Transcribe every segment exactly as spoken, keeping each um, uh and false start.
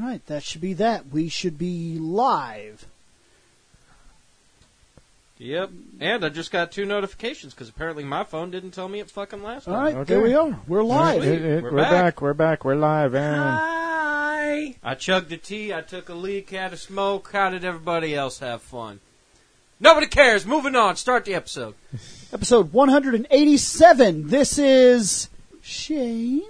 right, that should be that. We should be live. Yep. And I just got two notifications because apparently my phone didn't tell me it fucking last time. All right, Okay. there we are. We're live. It, it, We're we're back. back. We're back. We're live. And Hi. I chugged a tea. I took a leak. Had a smoke. How did everybody else have fun? Nobody cares. Moving on. Start the episode. Episode one eighty-seven. This is Shane.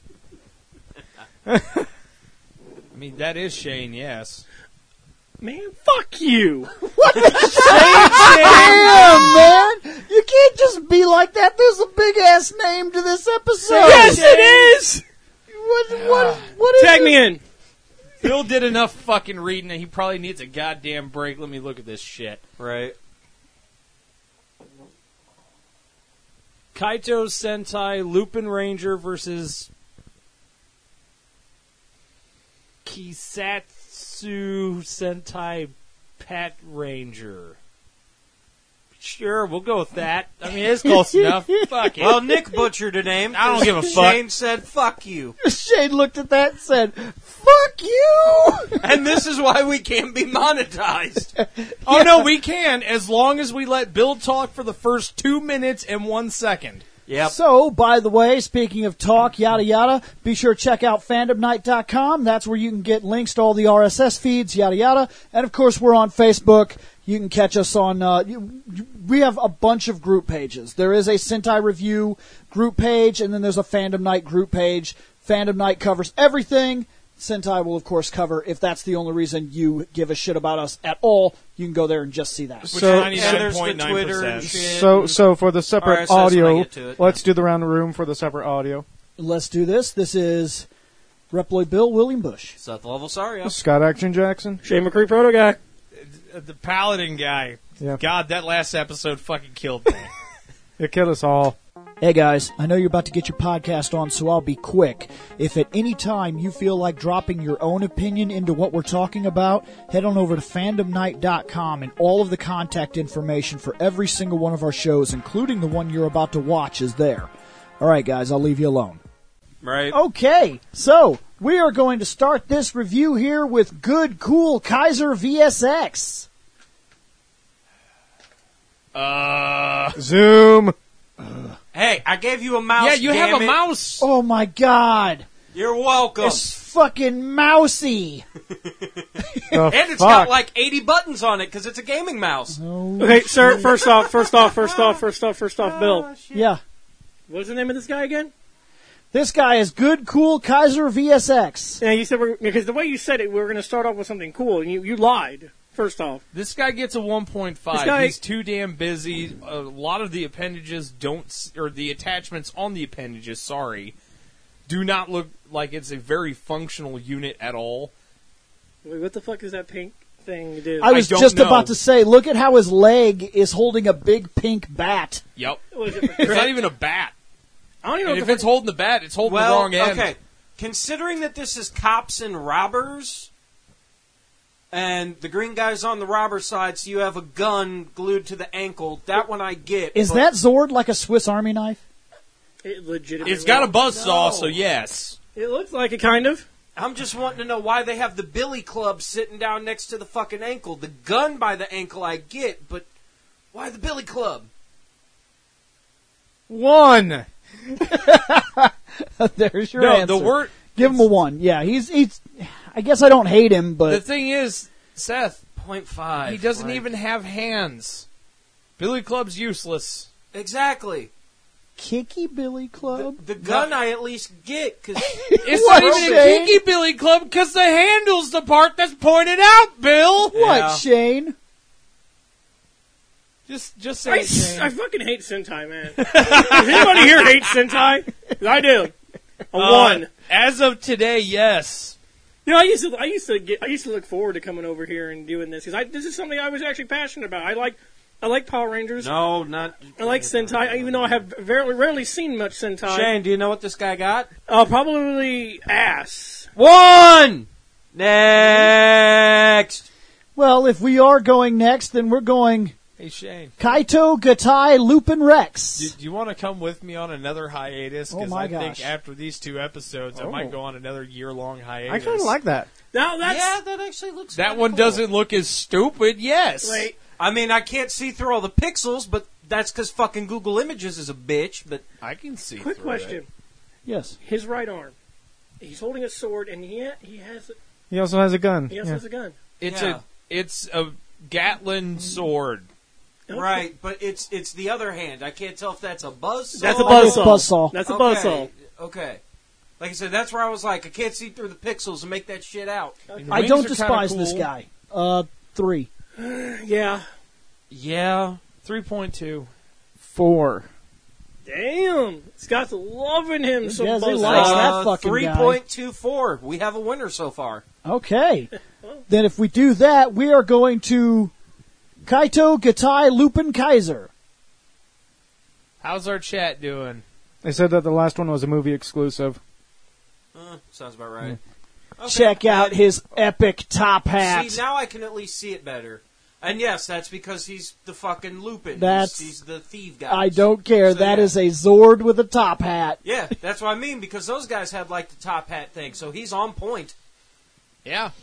I mean, that is Shane, yes. Man, fuck you! What the Damn, man! You can't just be like that. There's a big ass name to this episode. Yes, it is! What? What? What is Tag it? me in. Bill did enough fucking reading and he probably needs a goddamn break. Let me look at this shit. Right. Kaito Sentai Lupin Ranger versus Kisatsu Sentai Pet Ranger. Sure, we'll go with that. I mean, it's close enough. Fuck it. Well, Nick butchered a name. I don't give a fuck. Shane said, fuck you. Shane looked at that and said, "Fuck you!" And this is why we can't be monetized. Oh, no, we can, as long as we let Bill talk for the first two minutes and one second. Yep. So, by the way, speaking of talk, yada yada, be sure to check out fandom night dot com. That's where you can get links to all the R S S feeds, yada yada. And of course, we're on Facebook. You can catch us on, uh, you, we have a bunch of group pages. There is a Sentai Review group page, and then there's a Fandom Night group page. Fandom Night covers everything. Sentai will, of course, cover, if that's the only reason you give a shit about us at all, you can go there and just see that. So- And there's the Twitter and shit. so, and so for the separate R S S when I audio, get to it, let's do the round the room for the separate audio. Let's do this. This is Reploid Bill, William Bush. Seth Levelsario. Scott Action Jackson. Shane McCree, proto guy. The Paladin guy. Yeah. God, that last episode fucking killed me. It killed us all. Hey guys, I know you're about to get your podcast on, so I'll be quick. If at any time you feel like dropping your own opinion into what we're talking about, head on over to fandom night dot com and all of the contact information for every single one of our shows, including the one you're about to watch, is there. Alright guys, I'll leave you alone. Right. Okay, so we are going to start this review here with Good Cool Kaiser V S X. Uh, Zoom. Hey, I gave you a mouse. yeah, you damn have a it. mouse. Oh my god, You're welcome. it's fucking mousy. The and it's fuck? got like eighty buttons on it because it's a gaming mouse. Okay, sir, first off, first off, first off, first off, first off, Bill. Yeah. What's the name of this guy again? This guy is Good Cool Kaiser V S X. Yeah, you said, we're, because the way you said it, we were going to start off with something cool, and you, you lied, first off. This guy gets a one point five. This guy- He's too damn busy. A lot of the appendages don't, s- or the attachments on the appendages, sorry, do not look like it's a very functional unit at all. Wait, what the fuck does that pink thing do? I was don't just know. about to say, look at how his leg is holding a big pink bat. Yep. Was it for It's not even a bat. I don't even know And what if the it's holding the bat, it's holding Well, the wrong end. okay. Considering that this is cops and robbers, and the green guy's on the robber side, so you have a gun glued to the ankle, that one I get. Is but that Zord like a Swiss Army knife? It legitimately. It's got a buzzsaw, No. so yes. It looks like it, kind of. I'm just wanting to know why they have the billy club sitting down next to the fucking ankle. The gun by the ankle I get, but why the billy club? One. There's your No, answer. the word. Give him a one. Yeah, he's he's. I guess I don't hate him, The but thing is, Seth, Point five. he doesn't like- even have hands. Billy Club's useless. Exactly. Kicky Billy The, Club. the gun I at least get, because It's What, not even a Shane? kinky Billy Club because the handle's the part that's pointed out, Bill. What, Yeah. Shane? Just, just I, say it, Shane. I fucking hate Sentai, man. Does anybody here hate Sentai? 'Cause I do. A Uh, one. As of today, yes. You know, I used to, I used to get, I used to look forward to coming over here and doing this because this is something I was actually passionate about. I like, I like Power Rangers. no, not. I like Sentai, even though I have very rarely seen much Sentai. Shane, do you know what this guy got? Uh, probably ass. One. Next. Well, if we are going next, then we're going Hey, Shane. Kaito Gatai Lupin Rex. Do, do you want to come with me on another hiatus? Oh Because my I gosh. think after these two episodes, I Oh. might go on another year-long hiatus. I kind of like that. Now that's Yeah, that actually looks. That kinda one cool. doesn't look as stupid. Yes. wait. I mean, I can't see through all the pixels, but that's because fucking Google Images is a bitch. But I can see. Quick through question: it. Yes. his right arm, he's holding a sword, and he ha- he has He also has a gun. he also Yeah. has a gun. It's Yeah. a it's a Gatlin sword. Okay. right, but it's it's the other hand. I can't tell if that's a buzz. That's a That is buzzsaw. buzzsaw. That's a okay. buzzsaw. Okay. Like I said, that's where I was like, I can't see through the pixels and make that shit out. The I wings don't are kinda despise this cool. guy. Uh, three. Yeah. Yeah. Three point two. Four. Damn. Scott's loving him some Yes, he buzzsaw. likes that fucking three guy. point two four. We have a winner so far. Okay. Then if we do that, we are going to Kaito Gatai Lupin Kaiser. How's our chat doing? They said that the last one was a movie exclusive. Uh, sounds about right. Okay. Check out And- his epic top hat. See, now I can at least see it better. And yes, that's because he's the fucking Lupin. That's- he's, he's the thief guy. I don't care. So, That yeah. is a Zord with a top hat. Yeah, that's what I mean, because those guys had like the top hat thing, so he's on point. Yeah.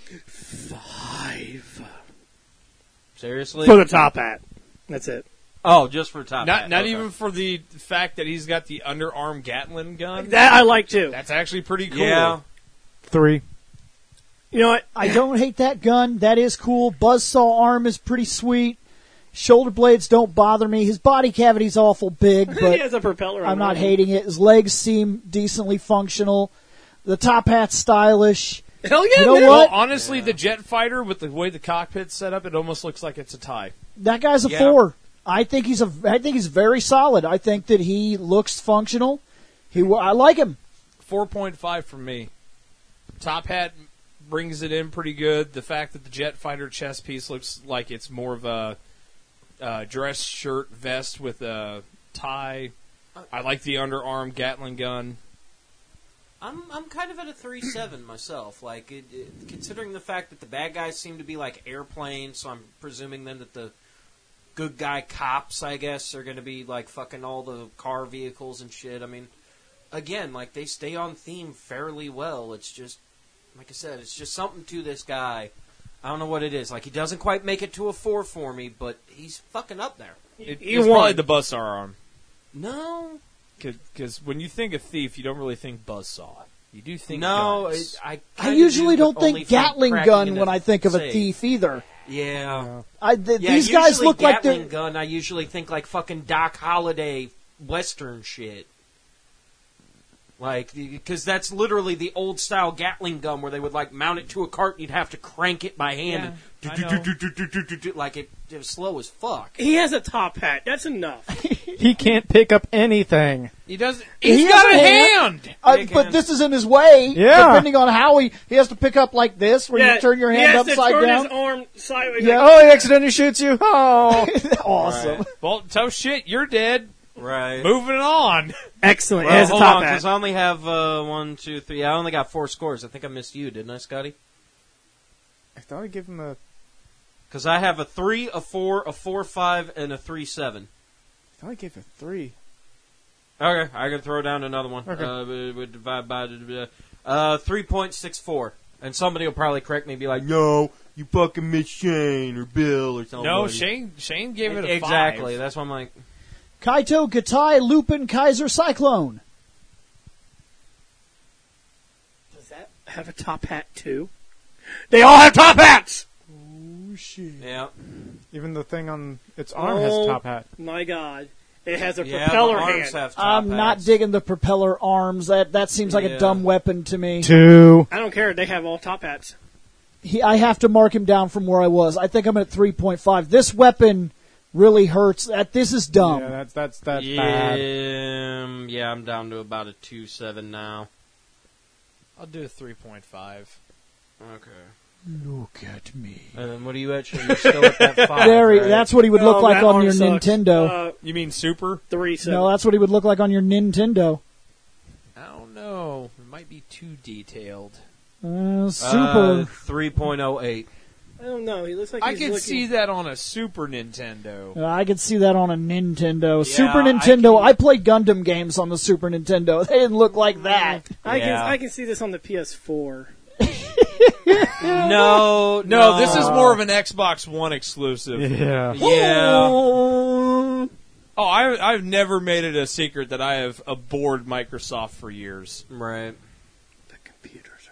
Five. Seriously? For the top hat. That's it. Oh, just for top Not hat. not okay. even for the fact that he's got the underarm Gatlin gun. That I like too. That's actually pretty cool. Yeah. Three. You know what? I don't hate that gun. That is cool. Buzzsaw arm is pretty sweet. Shoulder blades don't bother me. His body cavity's awful big, he but has a propeller on I'm not it. hating it. His legs seem decently functional. The top hat's stylish. Hell yeah, You know man. what? Well, honestly, the jet fighter with the way the cockpit's set up, it almost looks like it's a tie. That guy's a Yeah. four. I think he's a. I think he's very solid. I think that he looks functional. He. I like him. Four point five from me. Top hat brings it in pretty good. The fact that the jet fighter chest piece looks like it's more of a uh, dress shirt vest with a tie. I like the underarm Gatling gun. I'm I'm kind of at a three seven myself. Like it, it, considering the fact that the bad guys seem to be like airplanes, so I'm presuming then that the good guy cops, I guess, are going to be like fucking all the car vehicles and shit. I mean, again, like they stay on theme fairly well. It's just like I said, it's just something to this guy. I don't know what it is. Like he doesn't quite make it to a four for me, but he's fucking up there. It, He it's won. probably the buzzsaw arm. No, Because when you think of thief, you don't really think buzzsaw. You do think no, guns. it, I. I kinda usually do, don't but only think from Gatling cracking gun into when I think of a safe. thief either. Yeah. I, th- Yeah, these guys usually look like Gatling they're. gun. I usually think like fucking Doc Holliday Western shit. Like, because that's literally the old style Gatling gun where they would like mount it to a cart and you'd have to crank it by hand. Yeah, and I know. do, do, do, do, do, do, do, like it, it was slow as fuck. He has a top hat. That's enough. He can't pick up anything. He doesn't. He He's has got a a hand. Uh, Big but hand. this is in his way. Yeah. Depending on how he he has to pick up like this, where Yeah, you turn your he hand has to upside turn down. his arm sideways. Yeah. Oh, he accidentally shoots you. Oh. Awesome. Well, tough shit. You're dead. Right. Moving on. Excellent. Well, he has a hold top on, hat. because I only have uh, one, two, three. I only got four scores. I think I missed you, didn't I, Scotty? I thought I'd give him a. Because I have a three, a four, a four, five, and a three, seven. I thought I gave a three. Okay, I can throw down another one. Okay. Uh, we- we divide by uh, uh, three point six four, and somebody will probably correct me and be like, "No, you fucking missed Shane or Bill or something." No, Shane. Shane gave it a exactly. five. That's why I'm like, Kaito Gatai Lupin Kaiser Cyclone. Does that have a top hat too? They all have top hats. Oh shit. yeah, Even the thing on its arm Oh. has a top hat. My God, it has a yeah. propeller the arms hand. have top I'm not hats. digging the propeller arms. That that seems like Yeah. a dumb weapon to me. Two. I don't care. They have all top hats. He, I have to mark him down from where I was. I think I'm at three point five. This weapon really hurts. That this is dumb. Yeah, that's that's that's yeah, bad. um, yeah, I'm down to about a two seven now. I'll do a three point five. Okay. Look at me. And then what are you at? You're still at that five. Very. right? That's what he would look Oh, like that on arm your sucks. Nintendo. Uh, You mean super? three seven. No, that's what he would look like on your Nintendo. I don't know. It might be too detailed. Uh, super. Uh, three point oh eight. I don't know. He looks like I he's can looking. see that on a Super Nintendo. Uh, I could see that on a Nintendo. Yeah, Super I Nintendo. can- I, played Gundam games on the Super Nintendo. They didn't look like that. I can Yeah. I can see this on the P S four. No, No, this is more of an Xbox One exclusive. Yeah. Yeah. Oh. Oh, I, I've never made it a secret that I have abhorred Microsoft for years. Right. The computers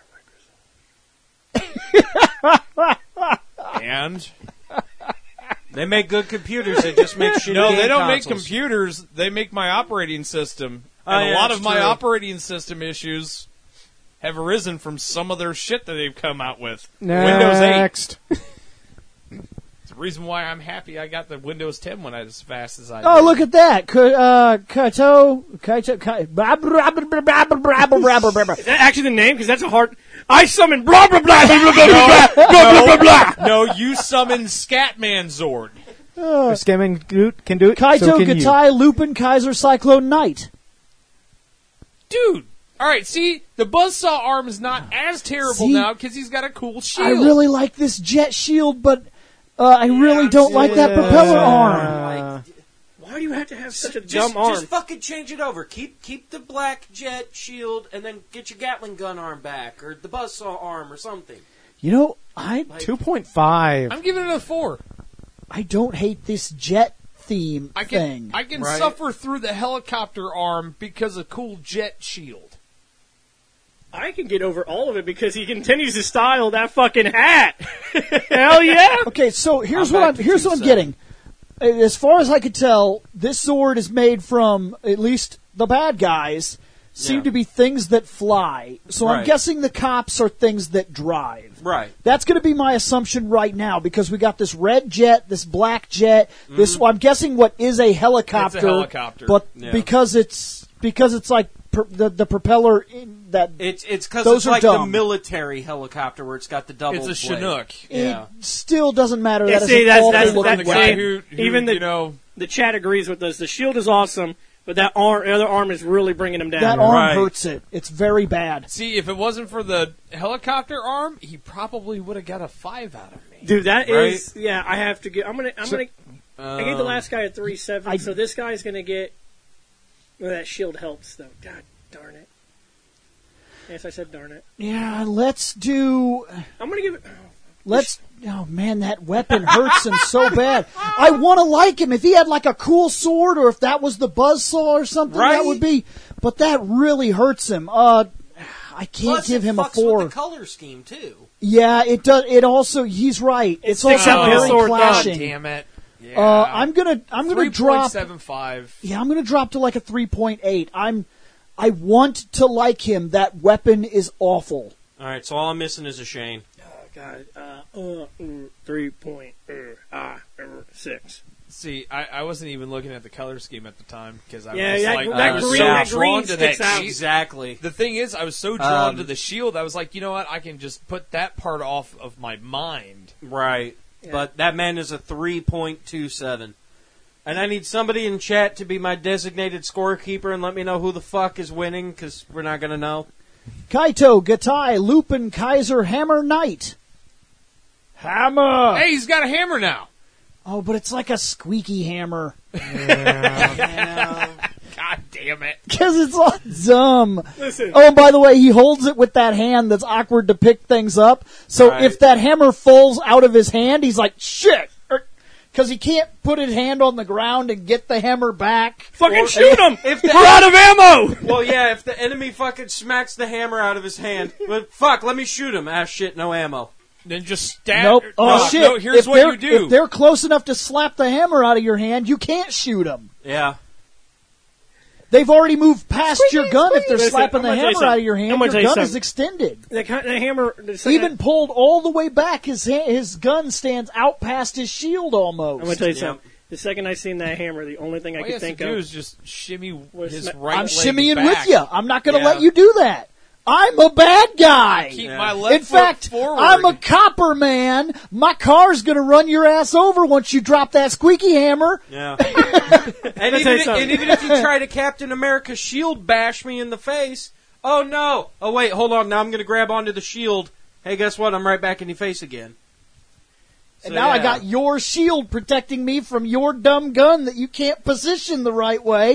are Microsoft. And They make good computers. They just make shitty no, game they don't make consoles. computers. They make my operating system. Oh, And a yeah, lot that's of my true. operating system issues have arisen from some of their shit that they've come out with. Windows eight. Next. It's the reason why I'm happy I got the Windows ten when I as fast as I did. Oh, look at that. Ka- uh, Kaito, Kaito, Kaito, blah, blah, blah, blah, blah, blah, blah, blah, blah, blah. Is that actually the name? Because that's a hard. I summon blah blah blah blah blah blah blah blah blah blah blah. No, you summon Scatman Zord. If Scamming Goot can do it, Kaito, so can you. Gatai, Lupin, Kaiser, Cyclone, Knight. Dude. All right, see, the Buzzsaw arm is not as terrible See? now because he's got a cool shield. I really like this jet shield, but uh, I really don't like that Yeah. propeller arm. Uh, Why do you have to have such a Just, dumb arm? just fucking change it over. Keep keep the black jet shield, and then get your Gatling gun arm back, or the buzzsaw arm, or something. You know, I two point five. I'm giving it a four. I don't hate this jet theme I can thing. I can Right. suffer through the helicopter arm because of cool jet shield. I can get over all of it because he continues to style that fucking hat. Hell yeah! Okay, so here's I'm what back I'm to here's what I'm two getting. As far as I could tell, this sword is made from at least the bad guys seem Yeah. to be things that fly. So I'm Right. guessing the cops are things that drive. Right. That's going to be my assumption right now because we got this red jet, this black jet. This I'm guessing what is a helicopter, helicopter. but Yeah. because it's because it's like pr- the the propeller in that It's it's because Those it's are like the dumb. military helicopter where it's got the double. It's a blade. Chinook. Yeah. it still doesn't matter. Yeah, That is see, an that's- awful that's- From looking the that's- guy weapon. who, who even the- you know, The chat agrees with us. The shield is awesome, but that arm, the other arm is really bringing him down. That arm Right. hurts it. It's very bad. see, if it wasn't for the helicopter arm, he probably would have got a five out of me. Dude, that Right. is yeah. I have to get. I'm gonna. I'm So- gonna. I gave the Um, last guy a three seven, I- so this guy's gonna get. Well, that shield helps though. God darn it. Yes, I said darn it. Yeah, let's do. I'm gonna give it. Let's. Oh man, that weapon hurts him so bad. I want to like him if he had like a cool sword, or if that was the buzzsaw or something. Right. That would be. But that really hurts him. Uh, I can't Plus give it him a fucks four. with the color scheme too. Yeah, it does. It also. He's right. It's sticks also out his very sword, God clashing. Damn it. Yeah. Uh, I'm gonna. I'm gonna three drop. point seven five. Yeah, I'm gonna drop to like a three point eight. I'm. I want to like him. That weapon is awful. All right, so all I'm missing is a Shane. Oh God. Uh. Uh. mm, Three point. Uh, ah. uh, Six. See, I, I wasn't even looking at the color scheme at the time because I Yeah, was that- like, that I was green- so that drawn green to that sticks out. shield. Exactly. The thing is, I was so drawn Um, to the shield, I was like, you know what? I can just put that part off of my mind. Right. Yeah. But that man is a three point two seven. And I need somebody in chat to be my designated scorekeeper and let me know who the fuck is winning, because we're not going to know. Kaito, Gatai, Lupin, Kaiser, Hammer, Knight. Hammer. Hey, he's got a hammer now. Oh, but it's like a squeaky hammer. God damn it. Because it's all dumb. Listen. Oh, and by the way, he holds it with that hand that's awkward to pick things up. So Right. if that hammer falls out of his hand, he's like, shit. Because he can't put his hand on the ground and get the hammer back. Fucking Or- shoot him! If the- We're out of ammo! Well, yeah, if the enemy fucking smacks the hammer out of his hand, but fuck, let me shoot him. Ah, shit, no ammo. Then just stab. Nope. Oh, no, shit. No, here's if what they're, you do. If they're close enough to slap the hammer out of your hand, you can't shoot them. Yeah. They've already moved past your gun if they're Listen, slapping I'm the gonna tell you hammer out of your something. hand. I'm Your gonna tell you gun is something. extended. The, ki- the hammer. The second- Even pulled all the way back, his ha- his gun stands out past his shield almost. I'm gonna tell you Yep. something. The second I seen that hammer, the only thing I All you could have to think do of. is just shimmy Was his ma- right I'm leg shimmying back. with you. I'm not going to Yeah. let you do that. I'm a bad guy. Keep Yeah. my left In foot fact, forward. I'm a copper man. My car's going to run your ass over once you drop that squeaky hammer. Yeah. and, tell you even, something. and even if you try to Captain America shield bash me in the face, oh no. Oh wait, hold on. Now I'm going to grab onto the shield. Hey, guess what? I'm right back in your face again. And So, now I yeah. got your shield protecting me from your dumb gun that you can't position the right way.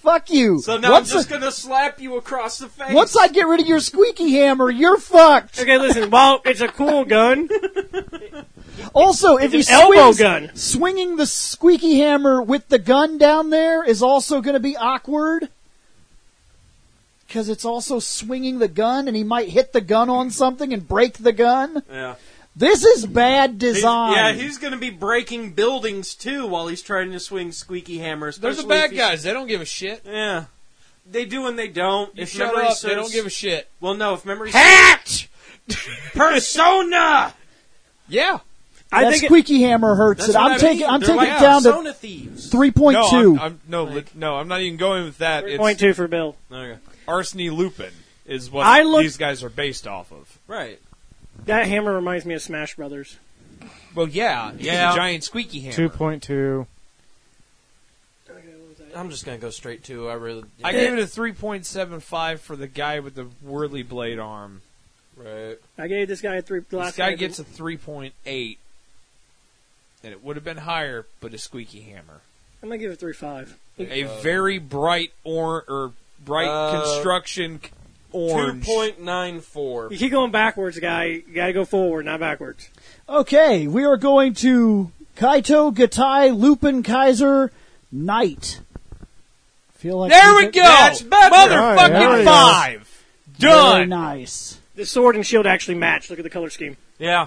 Fuck you. So now once I'm just I, going to slap you across the face. once I get rid of your squeaky hammer, you're fucked. Okay, listen. While it's a cool gun, Also, if he It's an elbow swings, gun. swinging the squeaky hammer with the gun down there is also going to be awkward. Because it's also swinging the gun, and he might hit the gun on something and break the gun. Yeah. This is bad He's- design. yeah, he's going to be breaking buildings, too, while he's trying to swing squeaky hammers. They're the especially if bad he's- guys. They don't give a shit. Yeah. They do and they don't. You if shut memory up. serves, They don't give a shit. Well, no, if memory Hatch! Persona! Yeah. I that think it, squeaky hammer hurts That's it. what I'm I taking. mean. I'm They're taking like it down to Persona thieves. three point No, two. I'm, I'm, no, li- no, I'm not even going with that. three It's point two for Bill. Okay. Arseny Lupin is what I look- these guys are based off of. Right. That hammer reminds me of Smash Brothers. Well, yeah, it's Yeah. a giant squeaky hammer. Two point two. I'm just going to go straight to I really. I gave it a three point seven five for the guy with the whirly blade arm. Right. I gave this guy a three. This Last guy guy gets a three point eight, and it would have been higher, but a squeaky hammer. I'm gonna give it three five. A very bright or or bright Uh, construction c- orange. two point nine four. You keep going backwards, guy. You gotta go forward, not backwards. Okay, we are going to Kaito Gatai Lupin Kaiser Knight. Feel like There these we are- go, That's better. motherfucking There we go. five, Very done. nice. The sword and shield actually match. Look at the color scheme. Yeah.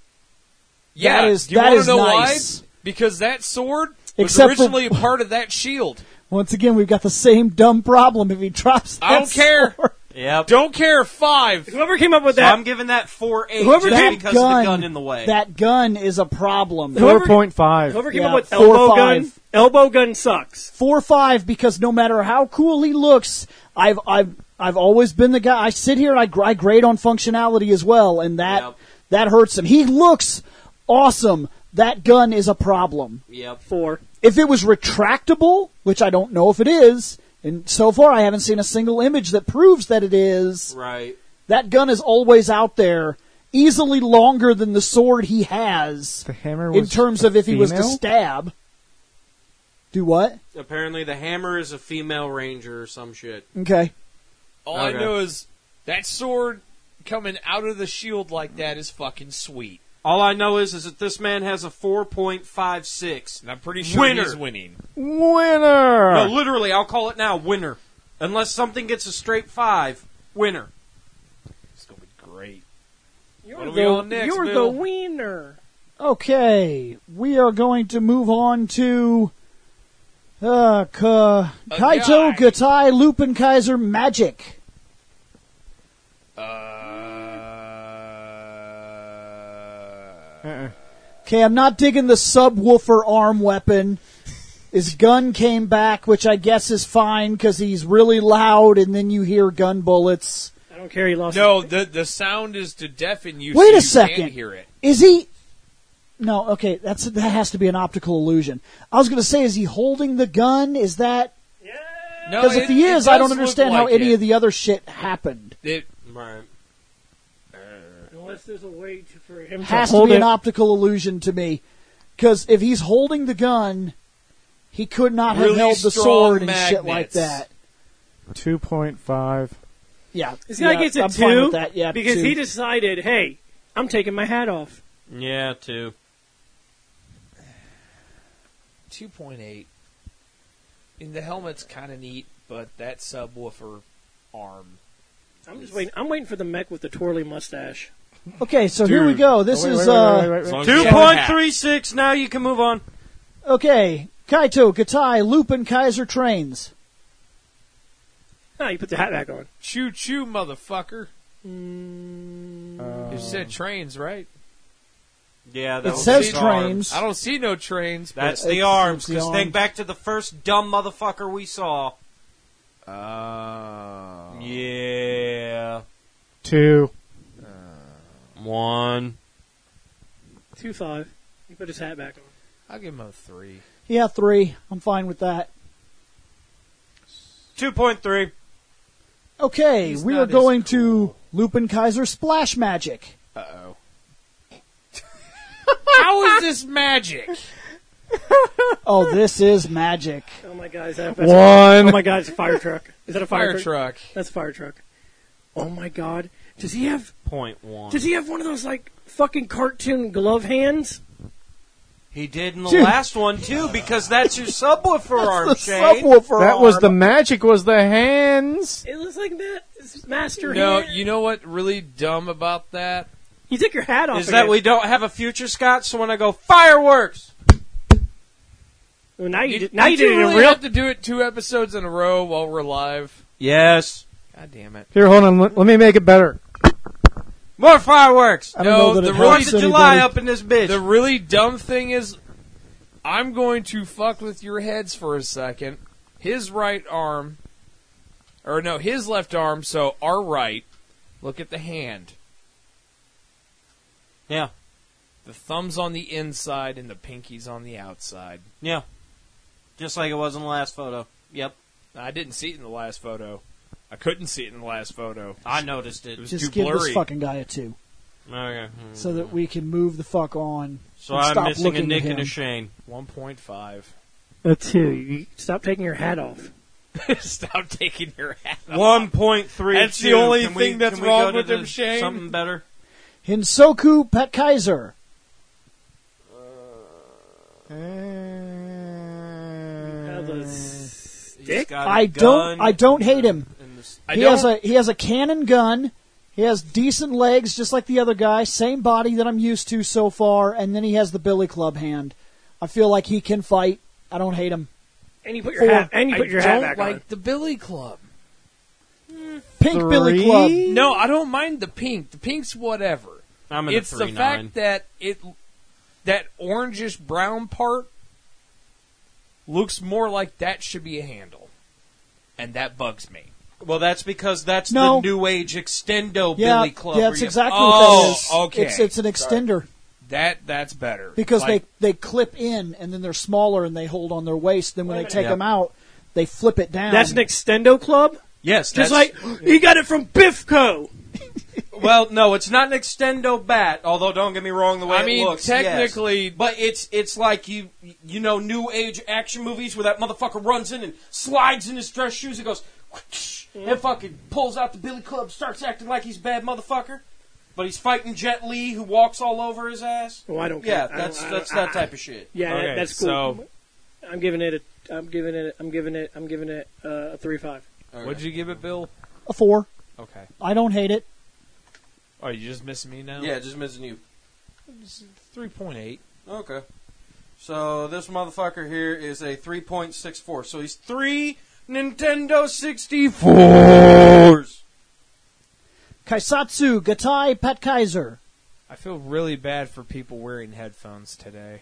Yeah, That is- do you that want to is know nice. why? Because that sword was Except for- originally a part of that shield. Once again, we've got the same dumb problem if he drops that I don't care. sword. Yep. Don't care. Five. Whoever came up with So that, I'm giving that four eight Whoever just came- because gun, of the gun in the way. That gun is a problem. Whoever- Four point five. whoever came Yeah, up with four, elbow gun, five. elbow gun sucks. Four five because no matter how cool he looks, I've I've I've always been the guy. I sit here and I, gr- I grade on functionality as well, and that Yep. that hurts him. He looks awesome. That gun is a problem. Yep. Four. If it was retractable, which I don't know if it is, and so far I haven't seen a single image that proves that it is, Right. that gun is always out there, easily longer than the sword he has, The hammer in was terms a of if he was to female? stab. Do what? Apparently the hammer is a female ranger or some shit. Okay. All I Okay. know is that sword coming out of the shield like that is fucking sweet. All I know is is that this man has a four point five six. And I'm pretty sure Winner. he's winning. Winner! No, literally, I'll call it now, winner. Unless something gets a straight five, winner. It's going to be great. You're What are the, we on next, You're Bill? the winner. Okay, we are going to move on to uh, Ka- Kaito guy. Gatai Lupin Kaiser Magic. Uh-uh. Okay, I'm not digging the subwoofer arm weapon. His gun came back, which I guess is fine because he's really loud, and then you hear gun bullets. I don't care. He lost. No, the the sound is to deafen you. Wait so a you second. Can't hear it. Is he? No, okay, that's that has to be an optical illusion. I was going to say, is he holding the gun? Is that No, because if it- he it is, I don't does look understand how like any it. of the other shit happened. It, Right. Unless there's a way to, for him Has to to hold be it. an optical illusion to me, because if he's holding the gun, he could not have Really held the strong sword and shit like magnets. that. Two point five. Yeah, This guy yeah, gets a I'm two fine with that. Yeah, because two. he decided, hey, I'm taking my hat off. Yeah, two. two point eight. And the helmet's kind of neat, but that subwoofer arm. I'm just waiting. I'm waiting for the mech with the twirly mustache. Okay, so here we Dude. go. This Oh, wait, is wait, wait, uh, wait, wait, wait. As long as you Two have a point hat. three six. Now you can move on. okay. Kaito Gatai Lupin Kaiser trains. Ah, you put the hat back on. Choo choo, motherfucker. Uh, You said trains, right? Yeah, It that was says the arms. trains. I don't see no trains. but- That's the It's- arms. it's the Because arms. think back to the first dumb motherfucker we saw. Uh, Yeah. two. One. Two five. He put his hat back on. I'll give him a three. Yeah, three. I'm fine with that. Two point three. Okay, He's we not are as going cool. to Lupin Kaiser Splash Magic. Uh oh. How is this magic? Oh, this is magic. Oh my god, is that that's One. Oh my god, it's a fire truck. Is that a fire, Fire truck. That's a fire truck. Oh my god. Does he have Point one. does he have one of those like fucking cartoon glove hands? He did in the Dude. last one too, because that's your subwoofer arm, The Shane. subwoofer That was arm. the magic. Was the hands? It looks like that. It's master No, hand. you know what really dumb about that? You take your hat off. Is that again. we don't have a future Scott? So when I go fireworks, Well, now you, You, did, now you did did it really in real. have to do it two episodes in a row while we're live. yes, God damn it! Here, hold on. Let, let me make it better. more fireworks. I don't No, know that the it really helps Fourth of July anybody. up in this bitch. The really dumb thing is, I'm going to fuck with your heads for a second. His right arm, or no, his left arm. So our right. Look at the hand. yeah, The thumb's on the inside and the pinky's on the outside. yeah, just like it was in the last photo. Yep, I didn't see it in the last photo. I couldn't see it in the last photo. I noticed it. It was Just too give blurry. this fucking guy a two, Okay. so that we can move the fuck on. So and I'm stop missing a looking Nick at and a him. Shane. one point five. A two. You stop taking your hat off. Stop taking your hat off. One point three. That's the only thing that's wrong with him, Shane. Something better. Hinsoku Pet Kaiser. How the He's stick? got a I gun don't. I don't hate him. in the s- I he don't, has a he has a cannon gun. He has decent legs, just like the other guy. Same body that I'm used to so far, and then he has the billy club hand. I feel like he can fight. I don't hate him. And you put your Four. hat. And you put I your hat don't back like on. the Billy Club. Pink billy Three? club. No, I don't mind the pink. The pink's whatever. I'm in It's a the three fact nine. that it that orangish brown part looks more like that should be a handle, and that bugs me. Well, that's because that's No. the new age extendo Yeah, Billy Club. yeah, where that's you- exactly Oh, what that is. okay. It's it's an extender That that's better because Like, they they clip in and then they're smaller and they hold on their waist. Then when Wait a they take minute. them out, they flip it down. That's an extendo club? Yes, Just that's- like, he got it from Biffco. Well, no, it's not an extendo bat. Although, don't get me wrong, the way I it mean, looks, yes. technically, But it's it's like you you know new age action movies where that motherfucker runs in and slides in his dress shoes and goes and fucking pulls out the billy club, starts acting like he's a bad motherfucker, but he's fighting Jet Li who walks all over his ass. Well, I don't care. Yeah, I don't- that's I don't- that's that I- type of shit. Yeah, that, Okay, that's cool. so- I'm giving it a. I'm giving it. I'm giving it. I'm giving it uh, a three five. what'd you give it, Bill? a four. Okay. I don't hate it. Oh, you just missing me now? Yeah, just missing you. three point eight. Okay. So this motherfucker here is a three point six four. So he's three Nintendo sixty-fours. Kaisatsu Gatai Pet Kaiser. I feel really bad for people wearing headphones today.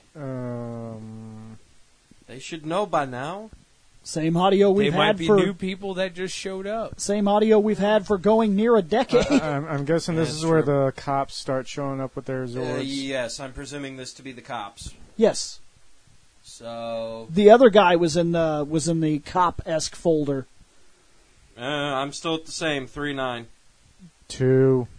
Um, They should know by now. Same audio we've they might had be for new people that just showed up. same audio we've had for going near a decade. I, I'm, I'm guessing this Yeah, is that's where true. the cops start showing up with their Uh, Zords. yes, I'm presuming this to be the cops. Yes, So the other guy was in the was in the cop-esque folder. uh, I'm still at the same three nine. Two.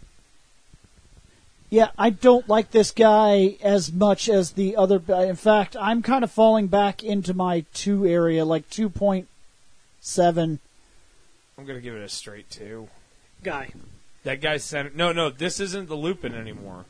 Yeah, I don't like this guy as much as the other. In fact, I'm kind of falling back into my two area, like two point seven. I'm gonna give it a straight two. Guy. That guy's center. No, no, this isn't the Lupin anymore.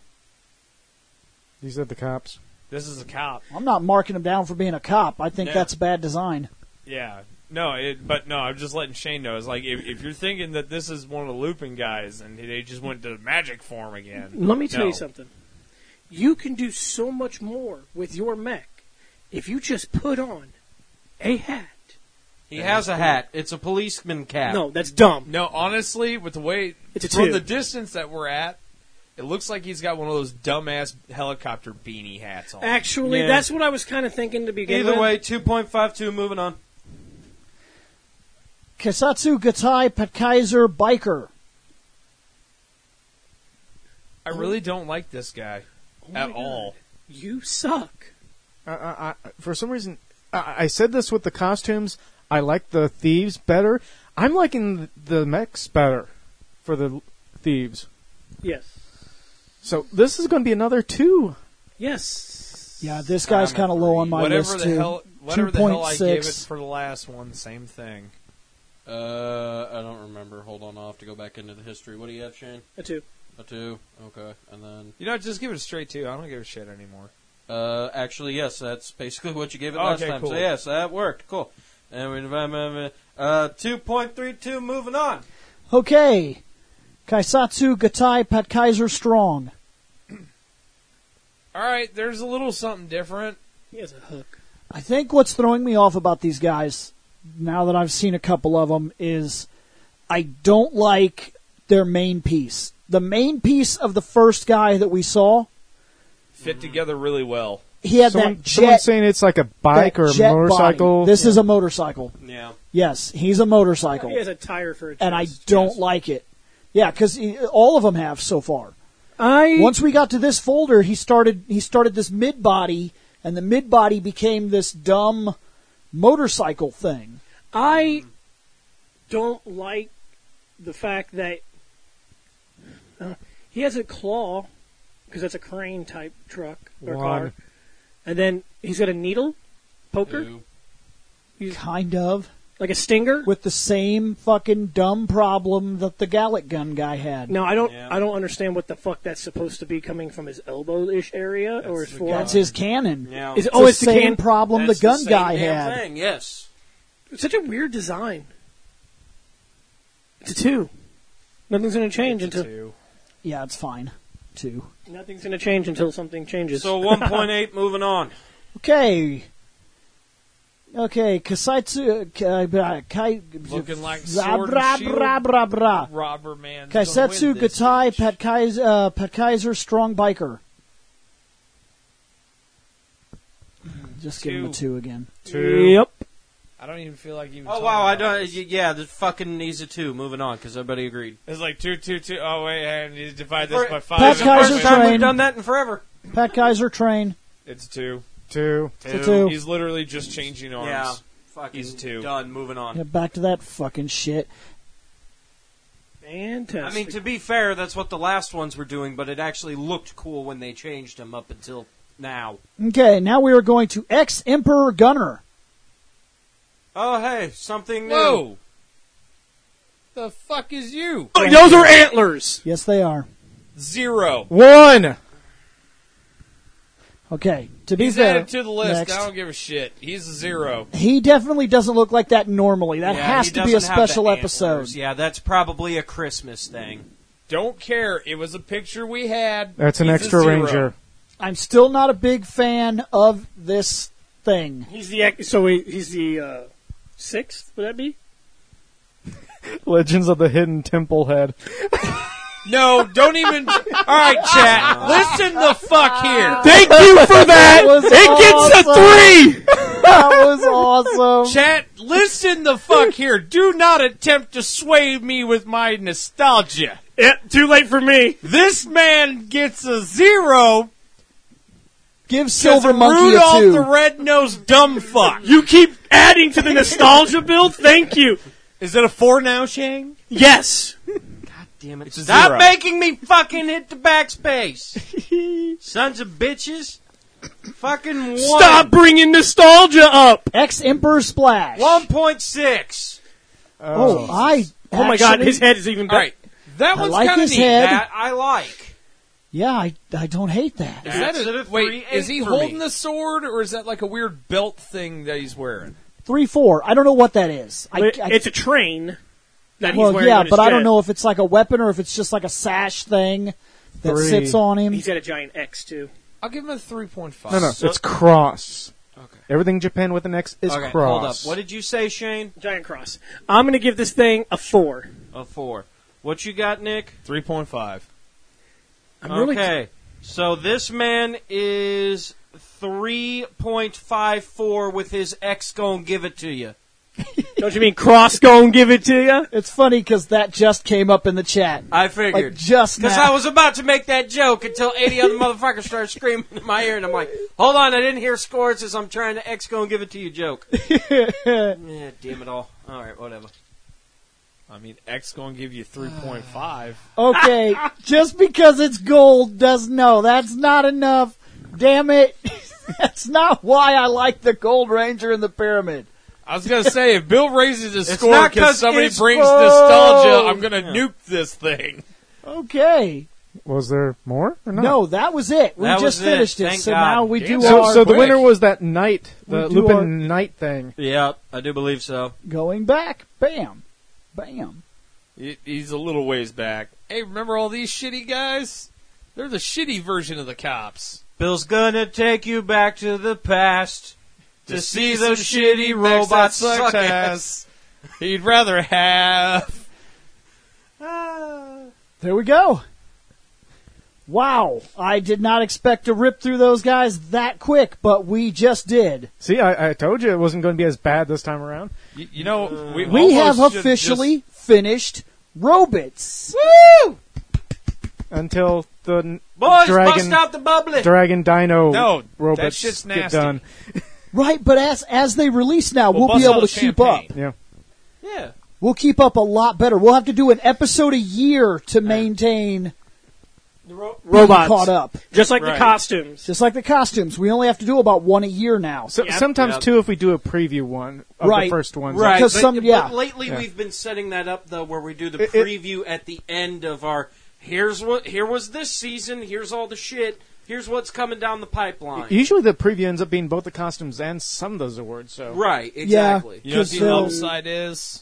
These are the cops. This is a cop. I'm not marking him down for being a cop. I think Yeah. that's bad design. Yeah. No, it, but no, I'm just letting Shane know. It's like if, if you're thinking that this is one of the Lupin guys and they just went to magic form again. Let me tell No. you something. You can do so much more with your mech if you just put on a hat. He has a hat. It's a policeman cap. No, that's dumb. No, honestly, with the way It's a from two. the distance that we're at, it looks like he's got one of those dumbass helicopter beanie hats on. Actually, Yeah. that's what I was kind of thinking to begin Either with. way, two point five two. Moving on. Kaisatsu Gatai Pet Kaiser Biker. I really don't like this guy Oh my at God. all. You suck. I, I, I, for some reason, I, I said this with the costumes. I like the thieves better. I'm liking the mechs better for the thieves. Yes. So this is going to be another two. Yes. Yeah, this guy's I'm kind of low on my whatever list the too. hell, whatever the hell I gave it two point six. for the last one, same thing. Uh, I don't remember. Hold on, I'll have to go back into the history. What do you have, Shane? A two. A two. Okay, and then You know, just give it a straight two. I don't give a shit anymore. uh, actually, yes, that's basically what you gave it Okay, last time. cool. So yes, that worked. Cool. And we uh two point three two. Moving on. Okay. Kaisatsu Gatai Pat Kaiser Strong. All right, there's a little something different. He has a hook. I think what's throwing me off about these guys, now that I've seen a couple of them, is I don't like their main piece. The main piece of the first guy that we saw, Fit together really well. he had Someone, that someone's jet, saying it's like a bike that or a jet motorcycle. body. This is a motorcycle. Yeah. Yes, he's a motorcycle. He has a tire for a chest. And I don't like it. Yeah, because all of them have so far. I Once we got to this folder, he started he started this mid body, and the mid body became this dumb motorcycle thing. I don't like the fact that uh, he has a claw because that's a crane type truck or One. car, and then he's got a needle poker, Two. Kind of. like a stinger. With the same fucking dumb problem that the Gallic gun guy had. No, I don't. Yeah. I don't understand what the fuck that's supposed to be coming from his elbow-ish area or his the forearm. That's his cannon. Yeah. Is it, It's oh, the it's the same can. problem That's the gun same guy damn had. Thing. Yes. It's such a weird design. It's a two. Nothing's going to change It's a until two. Yeah, it's fine. Two. nothing's going to change until something changes. So one point eight. Moving on. Okay. Okay, Kasaitsu. Kai, kai, Looking like bra, sword bra, and shield. bra, bra, bra. Robber man. Kaisetsu Gatai Pat Kaiser, uh, Pat Kaiser Strong Biker. Just give him a Two. two again. Two. Yep. I don't even feel like even. Oh talking wow, I about don't. this. y- Yeah, the fucking he's a two. Moving on because everybody agreed. It's like two, two, two. Oh wait, I need to divide this For- by five. Pat It's the Kaiser first time train. we've done that in forever. Pat Kaiser Train. It's two. Two. It's a two. He's literally just changing arms. Yeah. Fucking He's a two. Done. Moving on. Yeah, back to that fucking shit. Fantastic. I mean, to be fair, that's what the last ones were doing, but it actually looked cool when they changed them up until now. Okay, now we are going to ex-Emperor Gunner. Oh, hey, something new. Whoa. The fuck is you? Oh, those are antlers. Yes, they are. Zero. One. Okay, to be He's fair, added to the list. next. I don't give a shit. He's a zero. He definitely doesn't look like that normally. That Yeah, has he to be a doesn't have the special antlers. episode. Yeah, that's probably a Christmas thing. Don't care. It was a picture we had. That's an He's a extra zero. ranger. I'm still not a big fan of this thing. He's the ex- so he, he's the uh, sixth. Would that be? Legends of the Hidden Temple Head. No, don't even. All right, chat. Listen the fuck here. Thank you for that. was It gets a awesome. three. That was awesome. Chat, listen the fuck here. Do not attempt to sway me with my nostalgia. Yeah, too late for me. This man gets a zero. Give Silver because Monkey Rudolph a two. the red-nosed dumb fuck. You keep adding to the nostalgia build. Thank you. Is it a four now, Shane? Yes. Damn it. It's a Stop zero. making me fucking hit the backspace. Sons of bitches. Fucking one. Stop bringing nostalgia up. Ex-Emperor Splash. one point six. Oh, I. Oh my god, actually- his head is even All better. right. That I one's like kind of his neat. head. That I like. Yeah, I, I don't hate that. Is that That's a, a three wait, is he eight for holding me. the sword, or is that like a weird belt thing that he's wearing? Three four. I don't know what that is. I, But I, it's a train that he's well, wearing yeah, on his but I don't jet. know if it's like a weapon or if it's just like a sash thing that Three. sits on him. He's got a giant X too. I'll give him a three point five. No, no, So- it's cross. Okay. Everything Japan with an X is Okay, cross. hold up. What did you say, Shane? Giant cross. I'm going to give this thing a four. A four. What you got, Nick? three point five. I'm really Okay. So this man is three point five four with his ex gonna give it to you. Don't you mean cross gonna give it to you? It's funny because that just came up in the chat. I Like figured. just Because now. I was about to make that joke until eighty other motherfuckers started screaming in my ear, and I'm like, hold on, I didn't hear scores as I'm trying to X go and give it to you joke. Yeah, damn it all. Alright, whatever. I mean, X going to give you three point five. Okay, just because it's gold does no. That's not enough. Damn it. That's not why I like the Gold Ranger and the Pyramid. I was gonna say, if Bill raises his It's score not because 'cause somebody it's brings gold. nostalgia, I'm gonna nuke this thing. Okay. Was there more or not? No, that was it. We That just was it. finished it. Thank So God. now we Damn. do So, our so the quick. winner was that knight, the We do Lupin our- knight thing. Yep, I do believe so. going back. Bam. Bam. He- He's a little ways back. Hey, remember all these shitty guys? They're the shitty version of the cops. Bill's gonna take you back to the past to, see those some shitty mechs robots that suck suck ass. He'd rather have. There we go. Wow. I did not expect to rip through those guys that quick, but we just did. See, I, I told you it wasn't going to be as bad this time around. You, you know, we, We have almost should officially finished Robots. Woo! Until the n- Boys, dragon, bust out the bubbly. dragon dino No, robots that shit's get nasty. done. Right, but as as they release now, We'll we'll, be bust able out to a keep up. champagne. Yeah. Yeah. We'll keep up a lot better. We'll have to do an episode a year to maintain The ro- being robots. caught up. Just like Right. the costumes. Just like the costumes. We only have to do about one a year now. So, Yep. sometimes Yep. too, if we do a preview one of Right. the first one, Right. Because but, some- but yeah. lately Yeah. we've been setting that up though, where we do the It- it- preview at the end of our. Here's what. Here was this season. Here's all the shit. Here's what's coming down the pipeline. Usually the preview ends up being both the costumes and some of those awards. So Right. Exactly. You know what Because the they'll- upside is?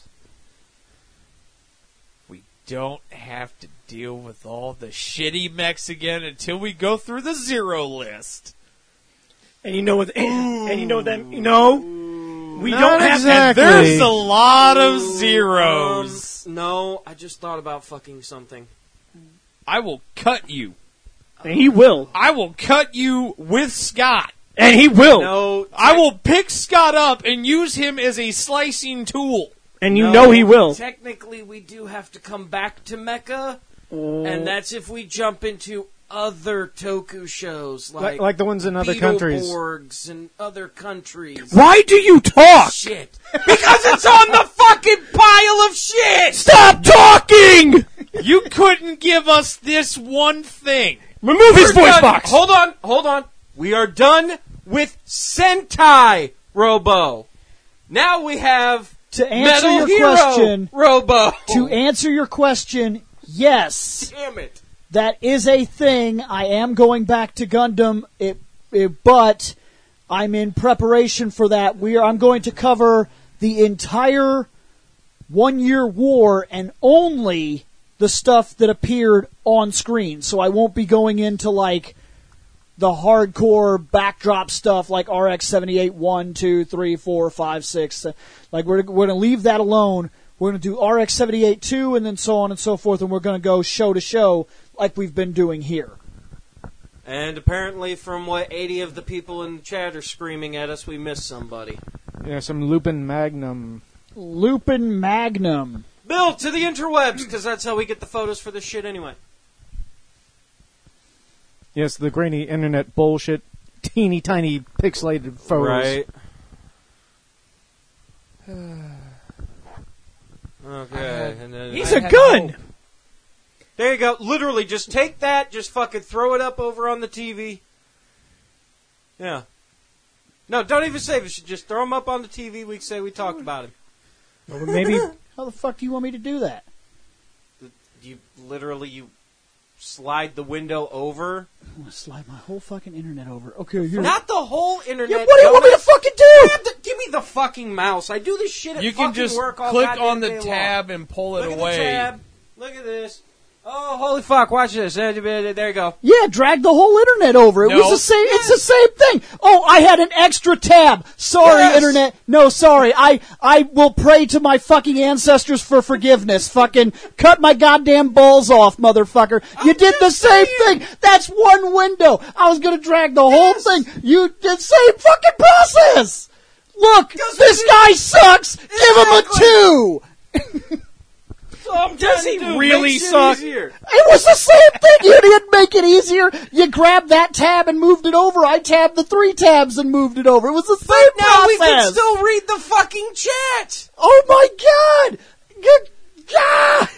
We don't have to deal with all the shitty mechs again until we go through the zero list. And you know what? And you know them. You know, we Not don't have exactly. There's a lot of zeros. Um, no, I just thought about fucking something. I will cut you. And he will. I will cut you with Scott. And he will. No, I will pick Scott up and use him as a slicing tool. And you no, know he will. Technically, we do have to come back to Mecha, Oh. and that's if we jump into other Toku shows like like, like the ones in other countries. Beetleborgs and other countries. Why do you talk? Shit. Because it's on the fucking pile of shit! Stop talking! You couldn't give us this one thing. Remove his We're voice done. box. Hold on, hold on. We are done with Sentai Robo. Now we have To answer Metal your Hero question, Robo. to answer your question, yes, Damn it. that is a thing. I am going back to Gundam, it, it, but I'm in preparation for that. We are. I'm going to cover the entire one-year war and only the stuff that appeared on screen. So I won't be going into like the hardcore backdrop stuff like R X seventy-eight, one, two, three, four, five, six. Like we're we're going to leave that alone. We're going to do R X seventy-eight two and then so on and so forth, and we're going to go show to show like we've been doing here. And apparently, from what eighty of the people in the chat are screaming at us, we missed somebody. Yeah, some Lupin Magnum. Lupin Magnum. Bill, to the interwebs, because that's how we get the photos for this shit anyway. Yes, the grainy internet bullshit, teeny tiny pixelated photos. Okay. And then He's a gun. There you go. Literally, just take that, just fucking throw it up over on the T V. Yeah. No, don't even save it. Just throw him up on the T V. We can say we talked about him. Or maybe how the fuck do you want me to do that? You literally you slide the window over. I'm gonna slide my whole fucking internet over. Okay, here. Not the whole internet. Yeah, what do you want me to Jonas. fucking do? Grab the- Give me the fucking mouse. I do this shit at You can fucking just work all click goddamn on the day long. tab and pull it Look away. at the tab. Look at this. Oh, holy fuck. Watch this. There you go. Yeah, drag the whole internet over. It No. was the same. It's the same thing. Oh, I had an extra tab. Sorry, Yes. internet. No, sorry. I I will pray to my fucking ancestors for forgiveness. Fucking cut my goddamn balls off, motherfucker. You did the same thing. That's one window. I was gonna drag the whole Yes. thing. You did same fucking process. Look, Doesn't this it- guy sucks. Give him a Exactly. two. Does he Dude, really makes it suck? easier. It was the same thing. You didn't make it easier. You grabbed that tab and moved it over. I tabbed the three tabs and moved it over. It was the same But now we process. can still read the fucking chat. Oh my god! Good God!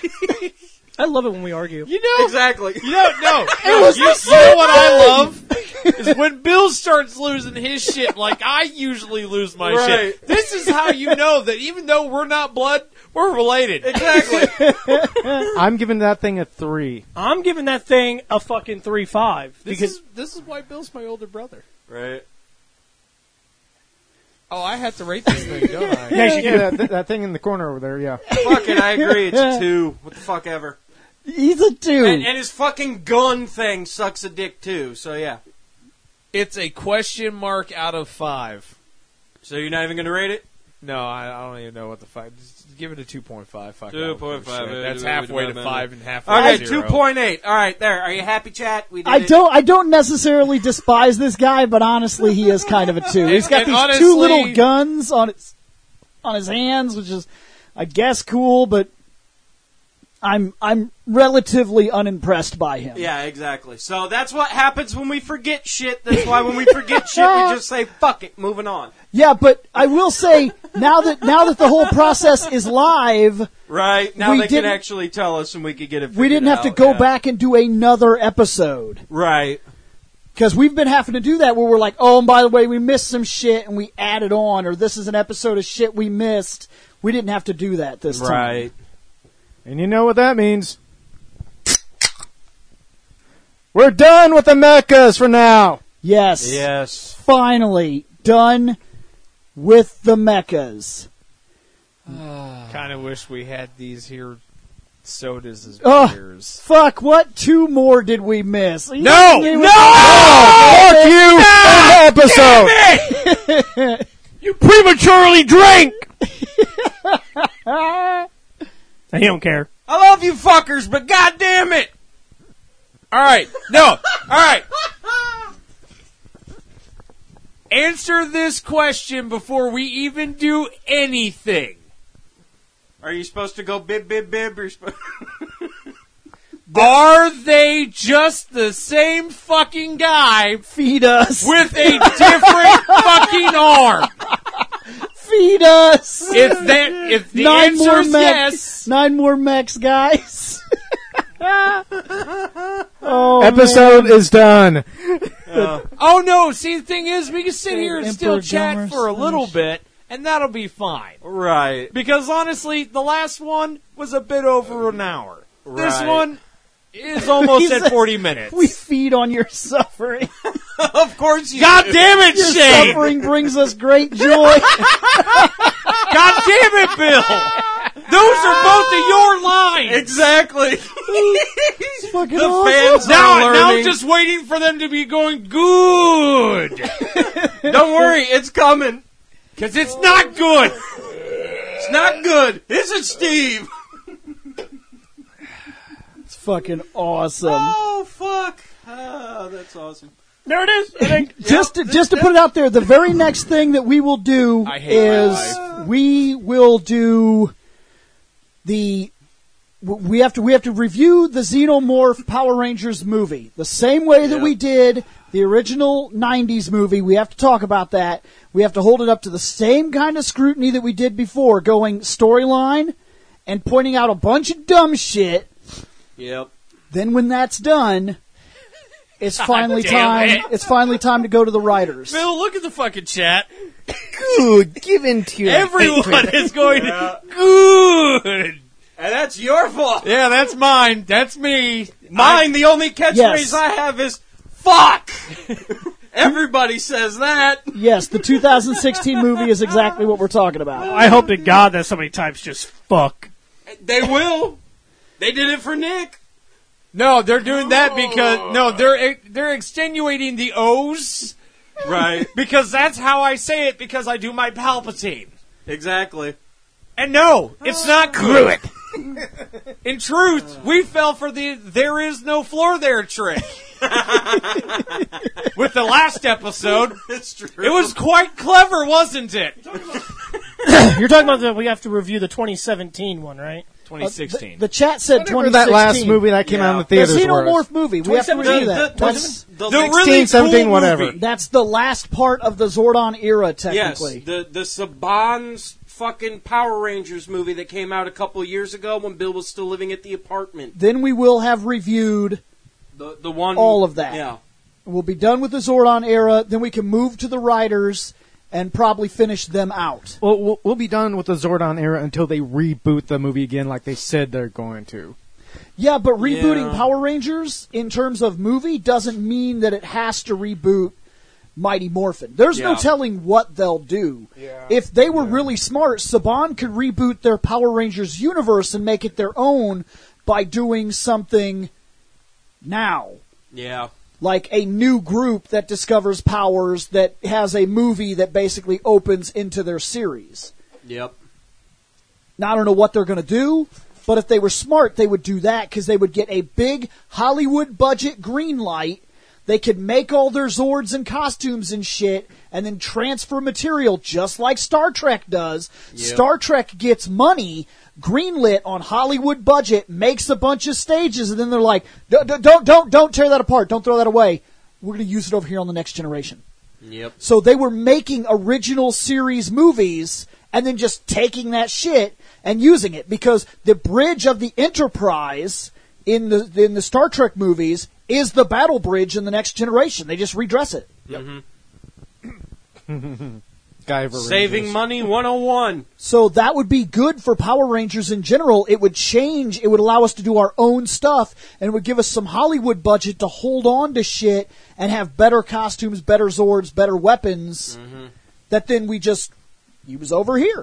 I love it when we argue. You know, Exactly. you know, no, It was you, the you same know what I thing. love? is when Bill starts losing his shit like I usually lose my Right. shit. This is how you know that even though we're not blood, we're related. Exactly. I'm giving that thing a three. I'm giving that thing a fucking three five This because is this is why Bill's my older brother. Right. Oh, I have to rate this thing, don't I? Yes, you Yeah, do. that, that, that thing in the corner over there, yeah. Fucking, I agree. It's a two. What the fuck ever. He's a two. And, and his fucking gun thing sucks a dick too. So yeah. It's a question mark out of five. So you're not even gonna rate it? No, I, I don't even know what the five. Just give it a two point five. Fuck, I two don't point five. give a shit. That's halfway to five and halfway Okay, to two zero. point eight. All right, there. Are you happy, chat? We did I it. don't. I don't necessarily despise this guy, but honestly, he is kind of a two. He's got And these honestly- two little guns on his on his hands, which is, I guess, cool. But I'm I'm relatively unimpressed by him. Yeah, exactly. So that's what happens when we forget shit. That's why when we forget shit, we just say fuck it, moving on. Yeah, but I will say now that now that the whole process is live, Right now We they can didn't- actually tell us, and we could get it. we didn't figured have to out, go yeah. back and do another episode. Right. Because we've been having to do that where we're like, oh, and by the way, we missed some shit and we added on, or this is an episode of shit we missed. We didn't have to do that this time. Right. And you know what that means. We're done with the mechas for now. Yes. Yes. Finally done with the mechas. Kind of wish we had these here sodas as Ugh. beers. Fuck, what two more did we miss? You No! know, No! Fuck you! End the episode! You prematurely drank. He don't care. I love you fuckers, but goddamn it! All right, no, all right. Answer this question before we even do anything. Are you supposed to go bib bib bib? Or sp- Are they just the same fucking guy feed us. with a different fucking arm? Feed us. If that, if the Nine answer more is mechs. yes, Nine more mechs, guys. oh, Episode man. is done. oh no. See, the thing is, we can sit here and still Emperor chat Gomer's for a little finish. bit, and that'll be fine. right. Because honestly, the last one was a bit over an hour. This Right. one is almost He at says, forty minutes. We feed on your suffering. Of course you. God do. damn it, Your Shane! suffering brings us great joy. God damn it, Bill! Those are both of your lines. Exactly. It's fucking The awesome. fans Now, are now I'm learning. just waiting for them to be going good, Don't worry, it's coming. because it's not good. It's not good, is it, Steve? It's fucking awesome. Oh fuck! Oh, that's awesome. There it is. I think. Just to, just to put it out there, the very next thing that we will do I hate my is we will do the we have to we have to review the Xenomorph Power Rangers movie the same way that Yep. we did the original nineties movie. We have to talk about that. We have to hold it up to the same kind of scrutiny that we did before, going storyline and pointing out a bunch of dumb shit. Yep. Then when that's done, it's finally damn time. it. It's finally time to go to the writers. Bill, look at the fucking chat. Good. Give in to your Everyone is going Yeah. good. And that's your fault. Yeah, that's mine. That's me. Mine, the only catchphrase Yes. I have is "fuck." Everybody says that. Yes, the two thousand sixteen movie is exactly what we're talking about. I hope to God that somebody types just fuck. They will. They did it for Nick. No, they're doing that because no, they're they're extenuating the O's Right. because that's how I say it because I do my Palpatine. Exactly. And no, it's not good. In truth, we fell for the "there is no floor there" trick with the last episode. It's true. It was quite clever, wasn't it? You're talking about the, we have to review the twenty seventeen one, right? twenty sixteen. The, the chat said Whatever twenty that sixteen. last movie that came out in the Yeah. The theaters was. Xenomorph movie. We have to The, review the, that. the, That's, the, The like- really sixteen, seventeen, cool whatever. movie. that's the last part of the Zordon era, yes, technically. the the Saban's fucking Power Rangers movie that came out a couple of years ago when Bill was still living at the apartment. Then we will have reviewed The the one all of that. Yeah. We'll be done with the Zordon era. Then we can move to the writers and probably finish them out. Well, we'll, we'll be done with the Zordon era until they reboot the movie again like they said they're going to. Yeah, but rebooting Yeah. Power Rangers in terms of movie doesn't mean that it has to reboot Mighty Morphin. There's no Yeah. telling what they'll do. Yeah. If they were really smart, Saban could reboot their Power Rangers universe and make it their own by doing something now. Yeah. Like a new group that discovers powers that has a movie that basically opens into their series. Yep. Now, I don't know what they're going to do, but if they were smart, they would do that because they would get a big Hollywood budget green light. They could make all their Zords and costumes and shit and then transfer material just like Star Trek does. Yep. Star Trek gets money greenlit on Hollywood budget, makes a bunch of stages, and then they're like, don't, don't, don't, don't tear that apart. Don't throw that away. We're going to use it over here on the next generation. Yep. So they were making original series movies and then just taking that shit and using it because the bridge of the Enterprise in the in the Star Trek movies is the battle bridge in the next generation. They just redress it. Guyver Saving Rangers. money one oh one. So that would be good for Power Rangers in general. It would change. It would allow us to do our own stuff, and it would give us some Hollywood budget to hold on to shit and have better costumes, better Zords, better weapons that then we just use over here.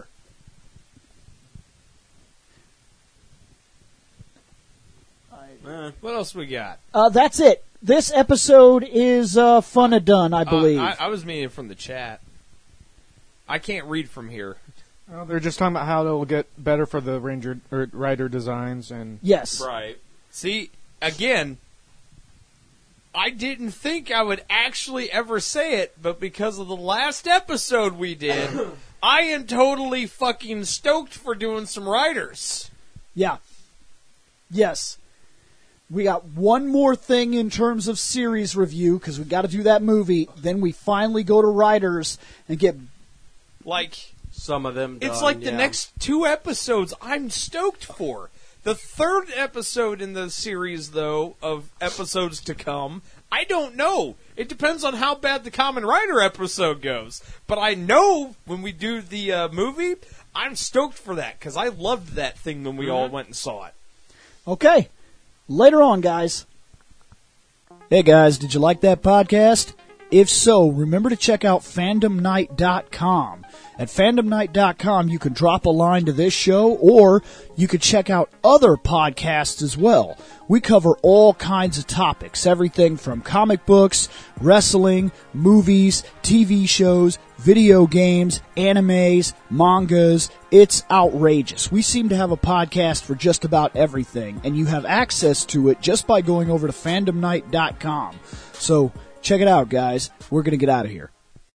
Eh. What else we got? Uh, that's it. This episode is uh, fun and done, I believe. Uh, I, I was meaning from the chat. I can't read from here. Well, they're just talking about how it'll get better for the Ranger or rider designs and yes. Right. See, again, I didn't think I would actually ever say it, but because of the last episode we did, I am totally fucking stoked for doing some riders. Yeah. Yes. We got one more thing in terms of series review because we got to do that movie. Then we finally go to writers and get. Like, Some of them it's done, like the yeah. next two episodes I'm stoked for. The third episode in the series, though, of episodes to come, I don't know. It depends on how bad the Kamen Rider episode goes. But I know when we do the uh, movie, I'm stoked for that because I loved that thing when we all went and saw it. Okay. Later on, guys. Hey, guys, did you like that podcast? If so, remember to check out fandom night dot com. At fandom night dot com, you can drop a line to this show, or you could check out other podcasts as well. We cover all kinds of topics, everything from comic books, wrestling, movies, T V shows, video games, animes, mangas. It's outrageous. We seem to have a podcast for just about everything, and you have access to it just by going over to fandom night dot com. So, check it out, guys. We're going to get out of here.